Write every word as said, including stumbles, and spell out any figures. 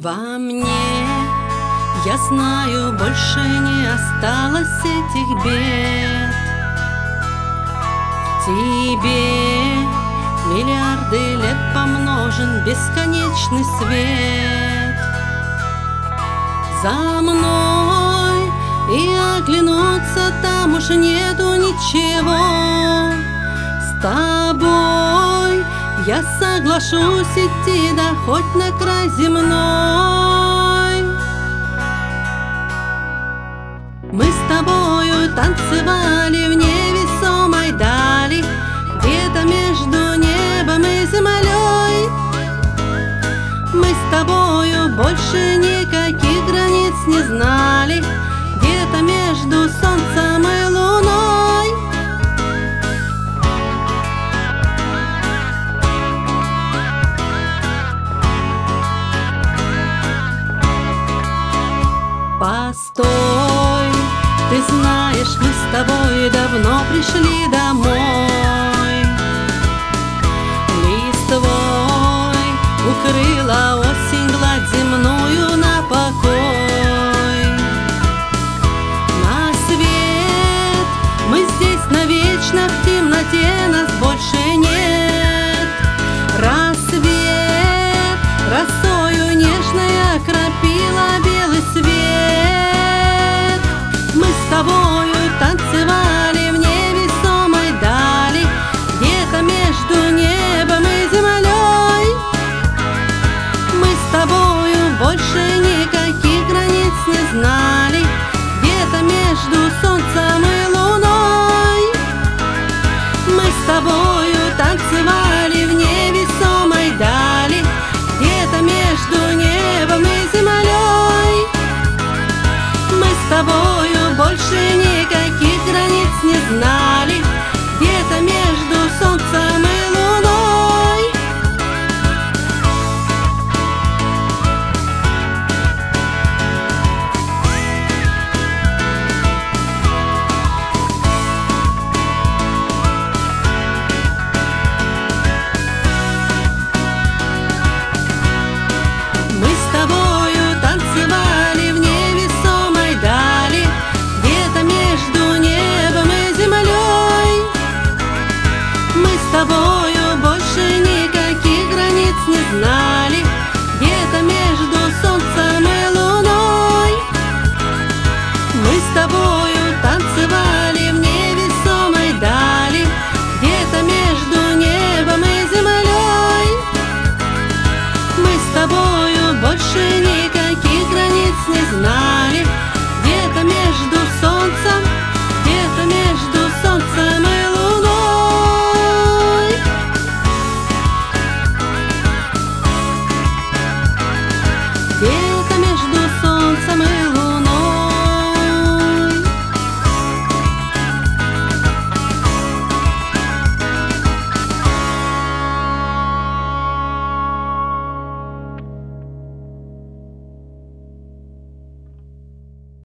Во мне, я знаю, больше не осталось этих бед. В тебе миллиарды лет помножен бесконечный свет. За мной и оглянуться там уж нету ничего. С тобой я соглашусь идти, да хоть на край земной. Мы с тобою танцевали в невесомой дали, где-то между небом и землей. Мы с тобою больше никаких границ не знали, где-то между солнцем и луной. Постой, ты знаешь, мы с тобой давно пришли домой.